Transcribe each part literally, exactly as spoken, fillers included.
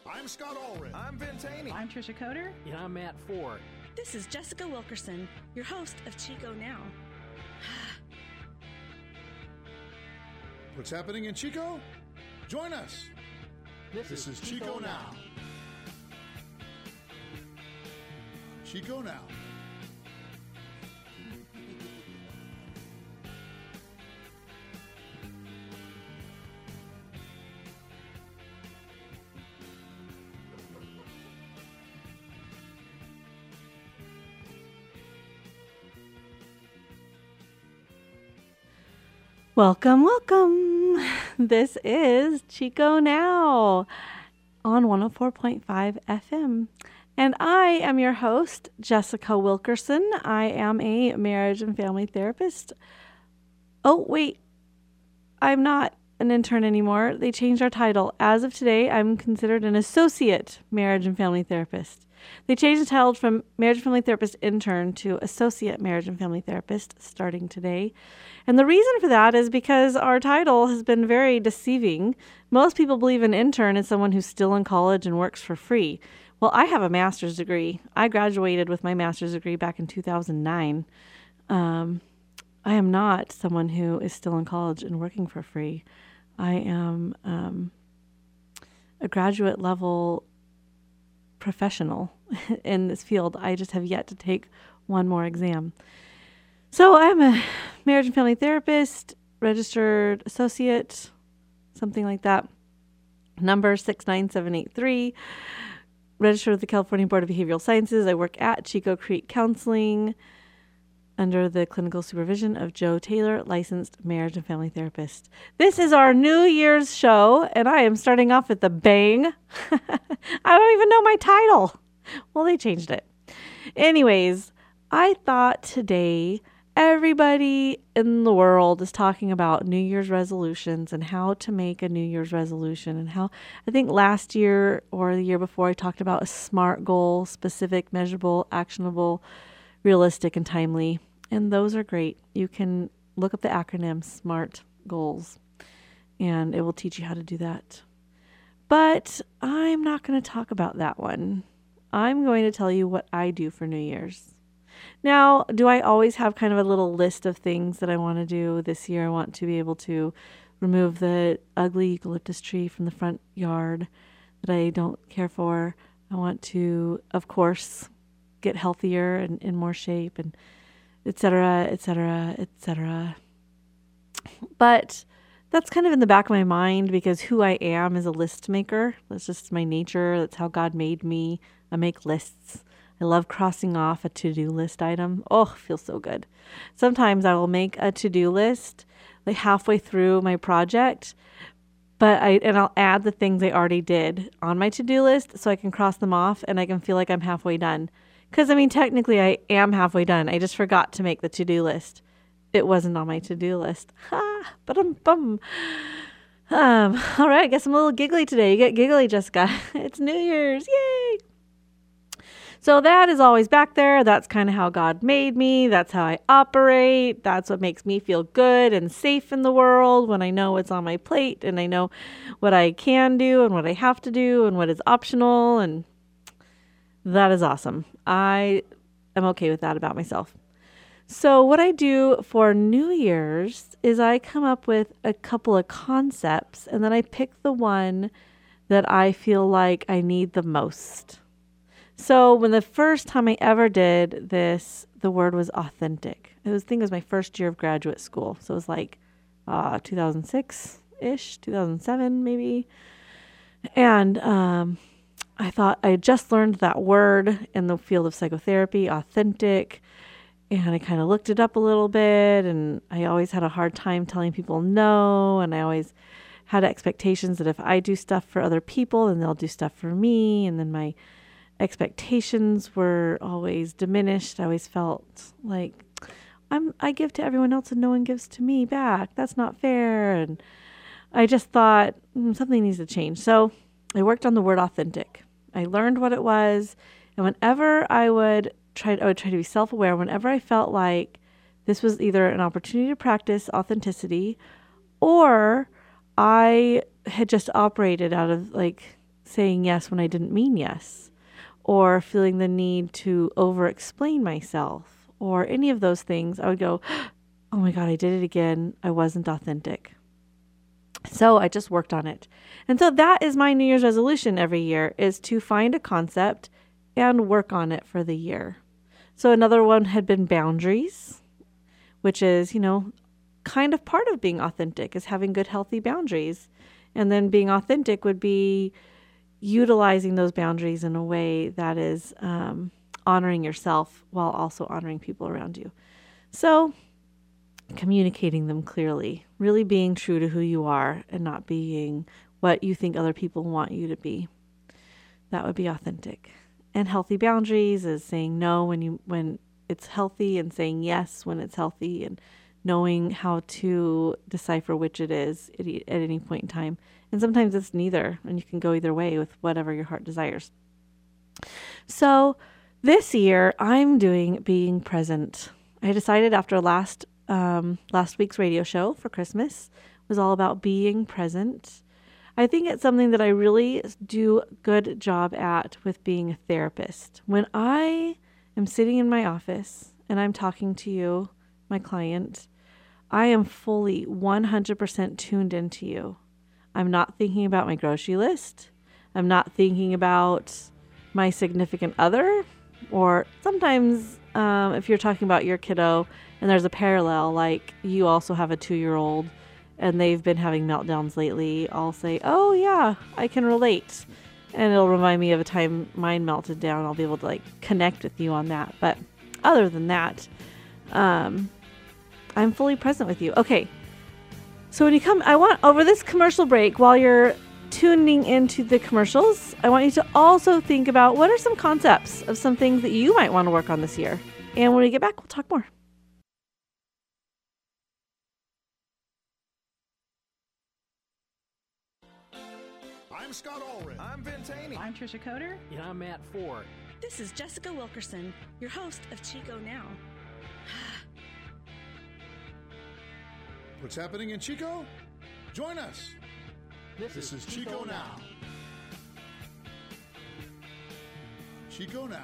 I'm Scott Allred. I'm Ben Taney. I'm Trisha Coder. And I'm Matt Ford. This is Jessica Wilkerson, your host of Chico Now. What's happening in Chico? Join us. This, This is, is Chico, Chico Now. now. Chico Now. Welcome, welcome. This is Chico Now on one oh four point five F M. And I am your host, Jessica Wilkerson. I am a marriage and family therapist. Oh, wait. I'm not an intern anymore. They changed our title. As of today, I'm considered an associate marriage and family therapist. They changed the title from marriage and family therapist intern to associate marriage and family therapist starting today. And the reason for that is because our title has been very deceiving. Most people believe an intern is someone who's still in college and works for free. Well, I have a master's degree. I graduated with my master's degree back in two thousand nine. Um, I am not someone who is still in college and working for free. I am um, a graduate level professional in this field. I just have yet to take one more exam. So I'm a marriage and family therapist, registered associate, something like that. Number six nine seven eight three. Registered with the California Board of Behavioral Sciences. I work at Chico Creek Counseling under the clinical supervision of Joe Taylor, licensed marriage and family therapist. This is our New Year's show, and I am starting off with a bang. I don't even know my title. Well, they changed it. Anyways, I thought today everybody in the world is talking about New Year's resolutions and how to make a New Year's resolution, and how I think last year or the year before I talked about a SMART goal: specific, measurable, actionable, realistic, and timely. And those are great. You can look up the acronym SMART goals and it will teach you how to do that. But I'm not going to talk about that one. I'm going to tell you what I do for New Year's. Now, do I always have kind of a little list of things that I want to do this year? I want to be able to remove the ugly eucalyptus tree from the front yard that I don't care for. I want to, of course, get healthier and in more shape, and et cetera, et cetera, et cetera. But that's kind of in the back of my mind because who I am is a list maker. That's just my nature. That's how God made me. I make lists. I love crossing off a to-do list item. Oh, it feels so good. Sometimes I will make a to-do list like halfway through my project, but I and I'll add the things I already did on my to-do list so I can cross them off and I can feel like I'm halfway done. Because, I mean, technically I am halfway done. I just forgot to make the to-do list. It wasn't on my to-do list. Ha! Ba-dum-bum. Um, all right, I guess I'm a little giggly today. You get giggly, Jessica. It's New Year's. Yay! So that is always back there. That's kind of how God made me. That's how I operate. That's what makes me feel good and safe in the world when I know what's on my plate and I know what I can do and what I have to do and what is optional, and that is awesome. I am okay with that about myself. So what I do for New Year's is I come up with a couple of concepts and then I pick the one that I feel like I need the most. So when the first time I ever did this, the word was authentic. It was, I think it was my first year of graduate school. So it was like uh, two thousand six-ish, two thousand seven maybe. And um, I thought I had just learned that word in the field of psychotherapy, authentic. And I kind of looked it up a little bit, and I always had a hard time telling people no. And I always had expectations that if I do stuff for other people, then they'll do stuff for me. And then my expectations were always diminished. I always felt like I'm, I give to everyone else and no one gives to me back. That's not fair. And I just thought mm, something needs to change. So I worked on the word authentic. I learned what it was. And whenever I would try, I would try to be self-aware, whenever I felt like this was either an opportunity to practice authenticity or I had just operated out of like saying yes when I didn't mean yes, or feeling the need to over-explain myself, or any of those things, I would go, oh my God, I did it again. I wasn't authentic. So I just worked on it. And so that is my New Year's resolution every year, is to find a concept and work on it for the year. So another one had been boundaries, which is, you know, kind of part of being authentic, is having good, healthy boundaries. And then being authentic would be utilizing those boundaries in a way that is um, honoring yourself while also honoring people around you. So communicating them clearly, really being true to who you are and not being what you think other people want you to be. That would be authentic. And healthy boundaries is saying no when you when it's healthy and saying yes when it's healthy, and knowing how to decipher which it is at, at any point in time. And sometimes it's neither, and you can go either way with whatever your heart desires. So this year I'm doing being present. I decided after last um, last week's radio show for Christmas was all about being present. I think it's something that I really do a good job at with being a therapist. When I am sitting in my office and I'm talking to you, my client, I am fully one hundred percent tuned into you. I'm not thinking about my grocery list. I'm not thinking about my significant other. Or sometimes um, if you're talking about your kiddo and there's a parallel, like you also have a two-year-old and they've been having meltdowns lately, I'll say, oh yeah, I can relate. And it'll remind me of a time mine melted down. I'll be able to like connect with you on that. But other than that, um, I'm fully present with you. Okay. So when you come, I want over this commercial break, while you're tuning into the commercials, I want you to also think about what are some concepts of some things that you might want to work on this year. And when we get back, we'll talk more. I'm Scott Allred. I'm Ben Taney. I'm Trisha Coder. And I'm Matt Ford. This is Jessica Wilkerson, your host of Chico Now. What's happening in Chico? Join us. This, This is Chico Now. Chico Now.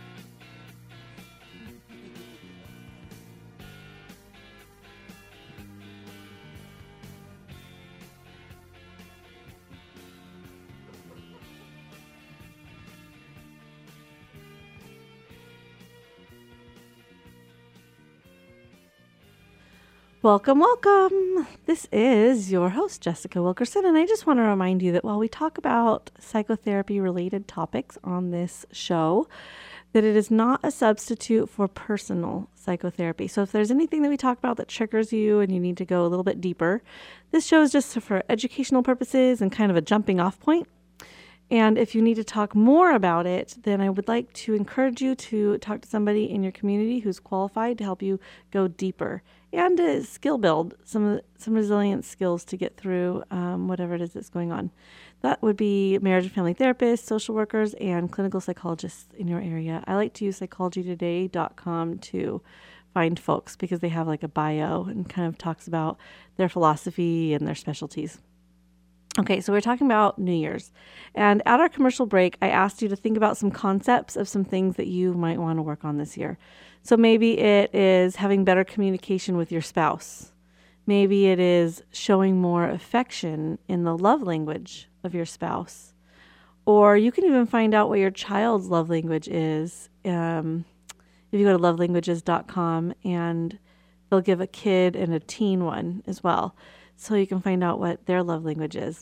Welcome, welcome. This is your host, Jessica Wilkerson, and I just want to remind you that while we talk about psychotherapy-related topics on this show, that it is not a substitute for personal psychotherapy. So if there's anything that we talk about that triggers you and you need to go a little bit deeper, this show is just for educational purposes and kind of a jumping off point. And if you need to talk more about it, then I would like to encourage you to talk to somebody in your community who's qualified to help you go deeper and to skill build some some resilient skills to get through um, whatever it is that's going on. That would be marriage and family therapists, social workers, and clinical psychologists in your area. I like to use psychology today dot com to find folks because they have like a bio and kind of talks about their philosophy and their specialties. Okay, so we're talking about New Year's. And at our commercial break, I asked you to think about some concepts of some things that you might want to work on this year. So maybe it is having better communication with your spouse. Maybe it is showing more affection in the love language of your spouse. Or you can even find out what your child's love language is. Um, if you go to love languages dot com, and they'll give a kid and a teen one as well. So you can find out what their love language is.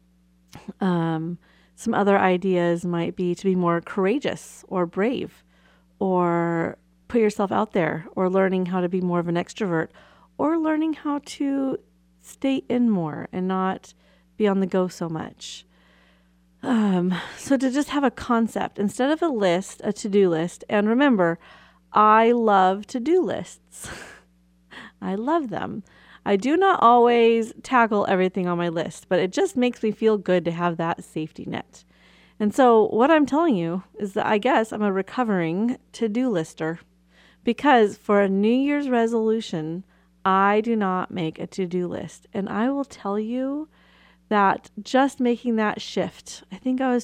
Um, some other ideas might be to be more courageous or brave, or put yourself out there, or learning how to be more of an extrovert, or learning how to stay in more and not be on the go so much. Um, so to just have a concept instead of a list, a to-do list. And remember, I love to-do lists. I love them. I do not always tackle everything on my list, but it just makes me feel good to have that safety net. And so what I'm telling you is that I guess I'm a recovering to-do lister, because for a New Year's resolution, I do not make a to-do list. And I will tell you that just making that shift, I think I was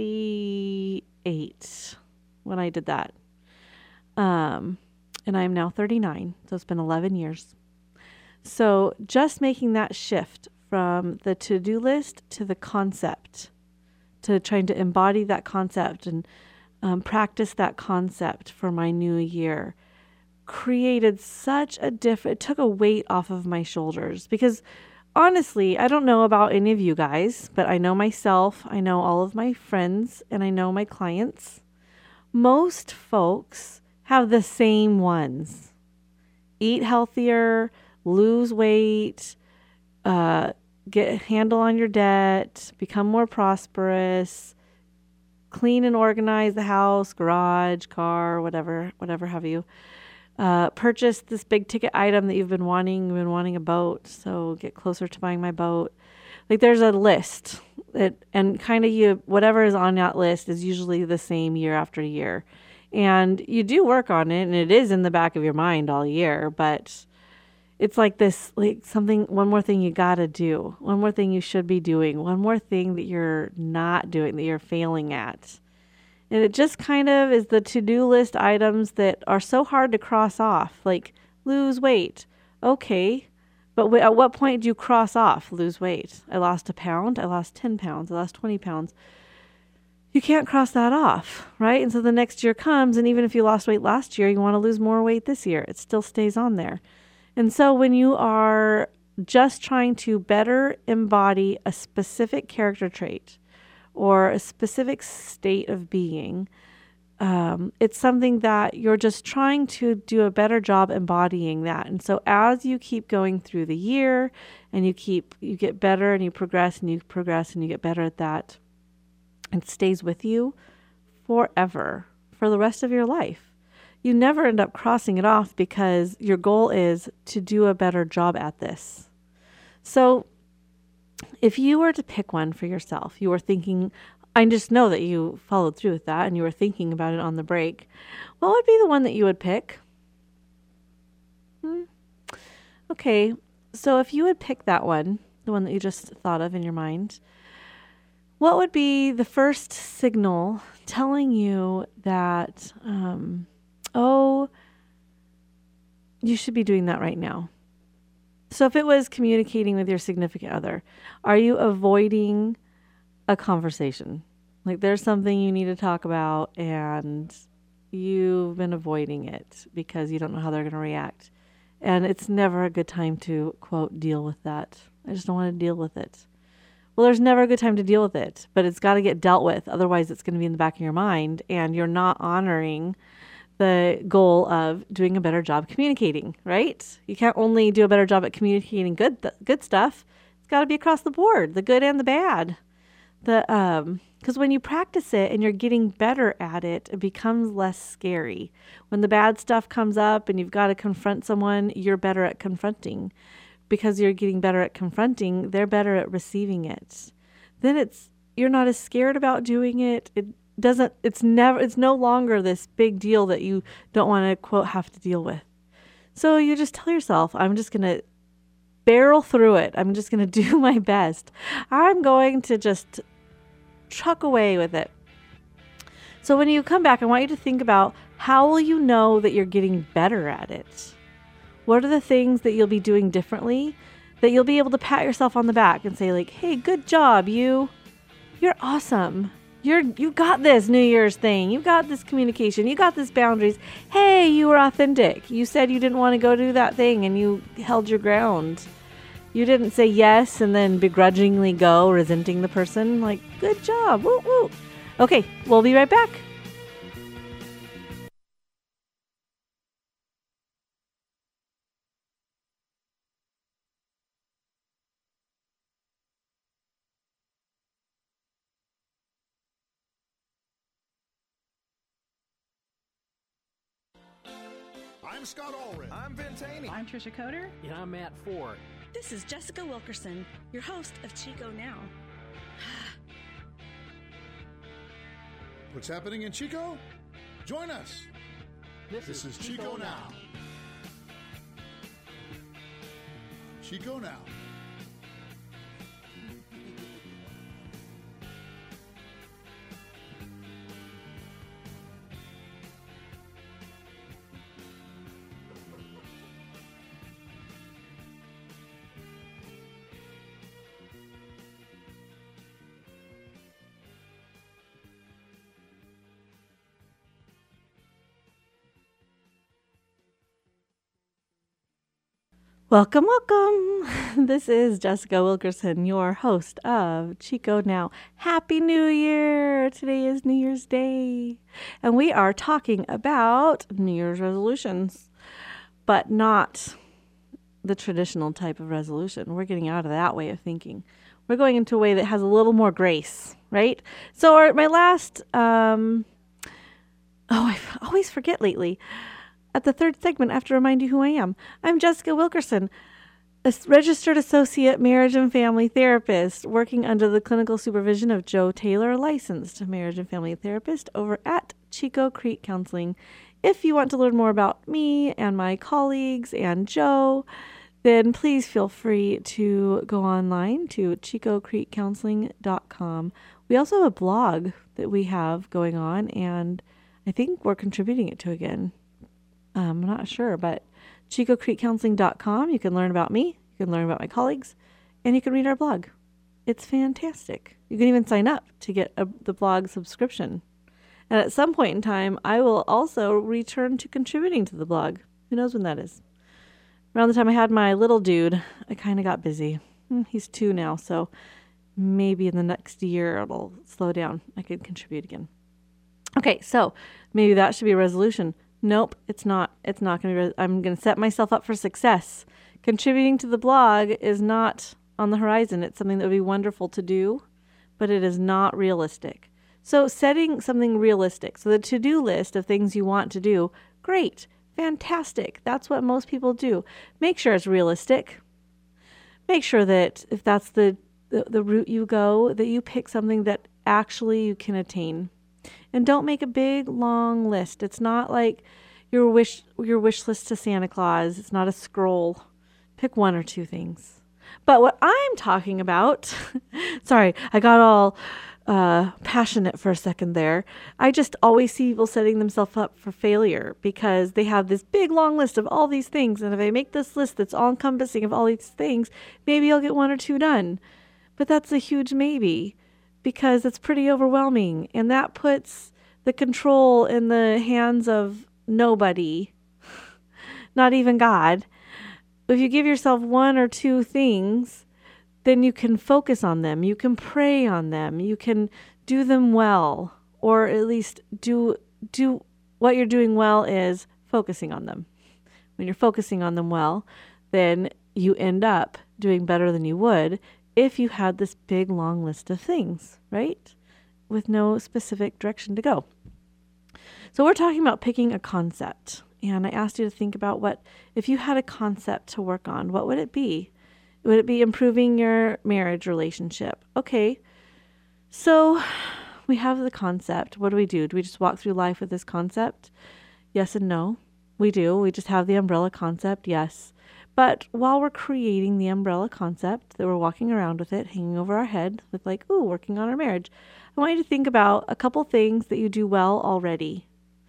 twenty-eight when I did that. Um, and I'm now thirty-nine. So it's been eleven years. So just making that shift from the to-do list to the concept, to trying to embody that concept and um, practice that concept for my new year created such a difference. It took a weight off of my shoulders because honestly, I don't know about any of you guys, but I know myself, I know all of my friends, and I know my clients. Most folks have the same ones. Eat healthier, lose weight, uh, get a handle on your debt, become more prosperous, clean and organize the house, garage, car, whatever, whatever have you. Uh, purchase this big ticket item that you've been wanting. You've been wanting a boat, so get closer to buying my boat. Like there's a list that, and kind of you, whatever is on that list is usually the same year after year. And you do work on it and it is in the back of your mind all year, but it's like this, like something, one more thing you got to do, one more thing you should be doing, one more thing that you're not doing, that you're failing at. And it just kind of is the to-do list items that are so hard to cross off, like lose weight. Okay, but w- at what point do you cross off lose weight? I lost a pound, I lost ten pounds, I lost twenty pounds. You can't cross that off, right? And so the next year comes, and even if you lost weight last year, you want to lose more weight this year. It still stays on there. And so when you are just trying to better embody a specific character trait, or a specific state of being, um, it's something that you're just trying to do a better job embodying that. And so as you keep going through the year and you keep, you get better and you progress and you progress and you get better at that, it stays with you forever, for the rest of your life. You never end up crossing it off because your goal is to do a better job at this. So if you were to pick one for yourself, you were thinking, I just know that you followed through with that and you were thinking about it on the break, what would be the one that you would pick? Hmm. Okay, so if you would pick that one, the one that you just thought of in your mind, what would be the first signal telling you that, um, oh, you should be doing that right now? So if it was communicating with your significant other, are you avoiding a conversation? Like there's something you need to talk about and you've been avoiding it because you don't know how they're going to react. And it's never a good time to, quote, deal with that. I just don't want to deal with it. Well, there's never a good time to deal with it, but it's got to get dealt with. Otherwise, it's going to be in the back of your mind and you're not honoring the goal of doing a better job communicating, right? You can't only do a better job at communicating good th- good stuff. It's got to be across the board, the good and the bad. The um, because when you practice it and you're getting better at it, it becomes less scary. When the bad stuff comes up and you've got to confront someone, you're better at confronting. Because you're getting better at confronting, they're better at receiving it. Then it's you're not as scared about doing it. It doesn't it's never it's no longer this big deal that you don't want to, quote, have to deal with. So you just tell yourself, I'm just going to barrel through it. I'm just going to do my best. I'm going to just truck away with it. So when you come back, I want you to think about, how will you know that you're getting better at it? What are the things that you'll be doing differently that you'll be able to pat yourself on the back and say, like, hey, good job, you. You're awesome. You're, you got this New Year's thing. You got this communication. You got this boundaries. Hey, you were authentic. You said you didn't want to go do that thing and you held your ground. You didn't say yes and then begrudgingly go, resenting the person. Like, good job. Woo, woo. Okay, we'll be right back. I'm Scott Allred. I'm Ben Taney. I'm Trisha Coder. And I'm Matt Ford. This is Jessica Wilkerson, your host of Chico Now. What's happening in Chico? Join us. This, This is Chico Now. Chico Now. Welcome, welcome. This is Jessica Wilkerson, your host of Chico Now. Happy New Year. Today is New Year's Day. And we are talking about New Year's resolutions, but not the traditional type of resolution. We're getting out of that way of thinking. We're going into a way that has a little more grace, right? So our, my last, um, oh, I always forget lately. At the third segment, I have to remind you who I am. I'm Jessica Wilkerson, a registered associate marriage and family therapist working under the clinical supervision of Joe Taylor, licensed marriage and family therapist over at Chico Creek Counseling. If you want to learn more about me and my colleagues and Joe, then please feel free to go online to chico creek counseling dot com. We also have a blog that we have going on, and I think we're contributing it to again. Um, I'm not sure, but chico creek counseling dot com. You can learn about me, you can learn about my colleagues, and you can read our blog. It's fantastic. You can even sign up to get a, the blog subscription. And at some point in time, I will also return to contributing to the blog. Who knows when that is? Around the time I had my little dude, I kind of got busy. He's two now, so maybe in the next year it'll slow down. I could contribute again. Okay, so maybe that should be a resolution. Nope, it's not. It's not going to be. Re- I'm going to set myself up for success. Contributing to the blog is not on the horizon. It's something that would be wonderful to do, but it is not realistic. So setting something realistic. So the to-do list of things you want to do, great, fantastic. That's what most people do. Make sure it's realistic. Make sure that if that's the, the, the route you go, that you pick something that actually you can attain. And don't make a big, long list. It's not like your wish your wish list to Santa Claus. It's not a scroll. Pick one or two things. But what I'm talking about, sorry, I got all uh, passionate for a second there. I just always see people setting themselves up for failure because they have this big, long list of all these things. And if I make this list that's all-encompassing of all these things, maybe I'll get one or two done. But that's a huge maybe, because it's pretty overwhelming, and that puts the control in the hands of nobody, not even God. If you give yourself one or two things, then you can focus on them. You can pray on them. You can do them well, or at least do do what you're doing well is focusing on them. When you're focusing on them well, then you end up doing better than you would if you had this big, long list of things, right? With no specific direction to go. So we're talking about picking a concept. And I asked you to think about what, if you had a concept to work on, what would it be? Would it be improving your marriage relationship? Okay. So we have the concept. What do we do? Do we just walk through life with this concept? Yes and no. We do. We just have the umbrella concept. Yes. But while we're creating the umbrella concept, that we're walking around with it, hanging over our head with like, ooh, working on our marriage, I want you to think about a couple things that you do well already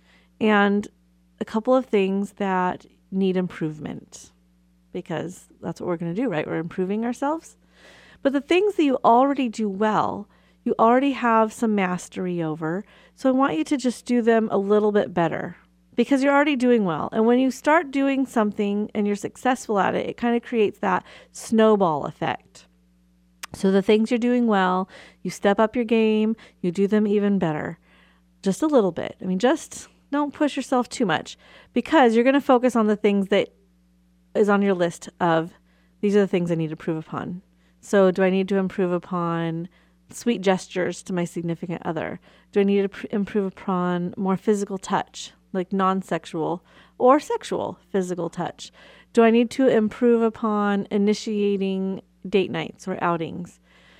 and a couple of things that need improvement, because that's what we're going to do, right? We're improving ourselves. But the things that you already do well, you already have some mastery over. So I want you to just do them a little bit better, because you're already doing well. And when you start doing something and you're successful at it, it kind of creates that snowball effect. So the things you're doing well, you step up your game, you do them even better. Just a little bit. I mean, just don't push yourself too much, because you're going to focus on the things that is on your list of, these are the things I need to improve upon. So do I need to improve upon sweet gestures to my significant other? Do I need to pr- improve upon more physical touch, like non-sexual or sexual physical touch? Do I need to improve upon initiating date nights or outings?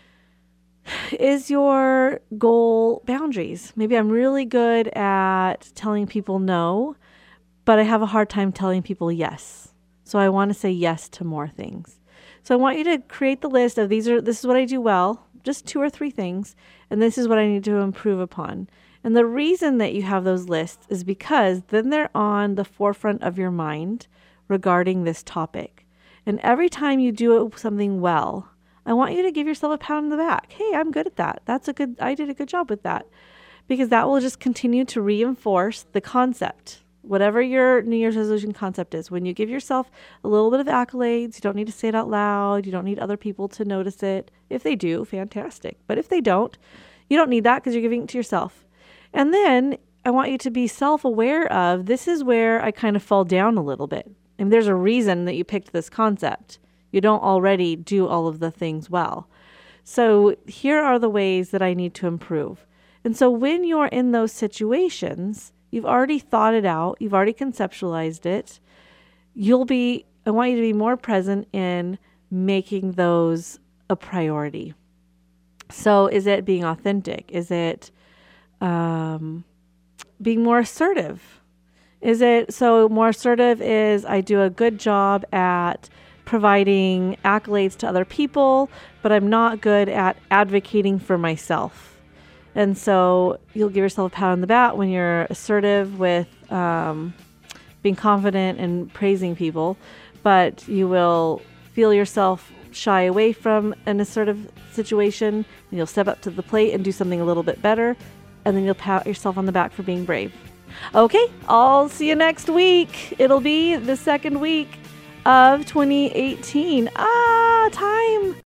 Is your goal boundaries? Maybe I'm really good at telling people no, but I have a hard time telling people yes. So I want to say yes to more things. So I want you to create the list of these are, this is what I do well, just two or three things, and this is what I need to improve upon. And the reason that you have those lists is because then they're on the forefront of your mind regarding this topic. And every time you do something well, I want you to give yourself a pat on the back. Hey, I'm good at that. That's a good, I did a good job with that. Because that will just continue to reinforce the concept. Whatever your New Year's resolution concept is, when you give yourself a little bit of accolades, you don't need to say it out loud. You don't need other people to notice it. If they do, fantastic. But if they don't, you don't need that because you're giving it to yourself. And then I want you to be self-aware of, this is where I kind of fall down a little bit. And there's a reason that you picked this concept. You don't already do all of the things well. So here are the ways that I need to improve. And so when you're in those situations, you've already thought it out. You've already conceptualized it. You'll be, I want you to be more present in making those a priority. So is it being authentic? Is it um, being more assertive? Is it, so more assertive is I do a good job at providing accolades to other people, but I'm not good at advocating for myself. And so you'll give yourself a pat on the back when you're assertive with um, being confident and praising people, but you will feel yourself shy away from an assertive situation, and you'll step up to the plate and do something a little bit better, and then you'll pat yourself on the back for being brave. Okay, I'll see you next week. It'll be the second week of twenty eighteen. Ah, time.